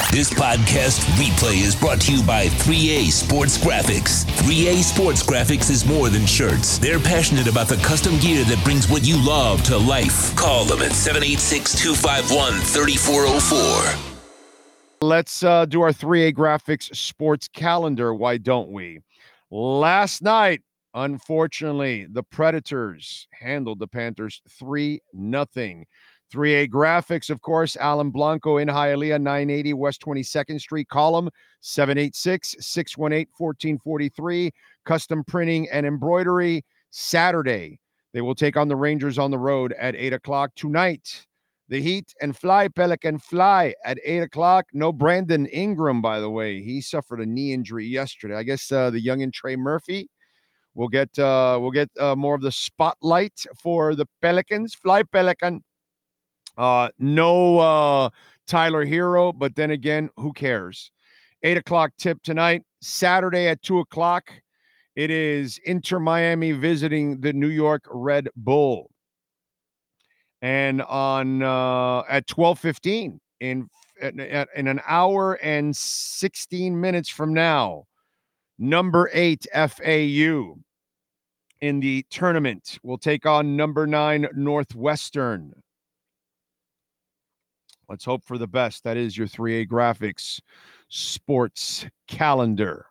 This podcast replay is brought to you by 3A Sports Graphics. 3A Sports Graphics is more than shirts. They're passionate about the custom gear that brings what you love to life. Call them at 786-251-3404. Let's do our 3A Graphics sports calendar. Why don't we? Last night, unfortunately, the Predators handled the Panthers 3-0. 3A Graphics, of course, Alan Blanco in Hialeah, 980 West 22nd Street. Call them 786-618-1443. Custom printing and embroidery. Saturday, they will take on the Rangers on the road at 8 o'clock. Tonight, the Heat and Fly Pelican Fly at 8 o'clock. No Brandon Ingram, by the way. He suffered a knee injury yesterday. I guess the youngin' Trey Murphy will get more of the spotlight for the Pelicans. Fly Pelican. No Tyler Hero, but then again, who cares? 8 o'clock tip tonight. Saturday at 2 o'clock, it is Inter Miami visiting the New York Red Bull. And on at 12:15 in an hour and 16 minutes from now, number 8 FAU in the tournament will take on number 9 Northwestern. Let's hope for the best. That is your 3A Graphics sports calendar.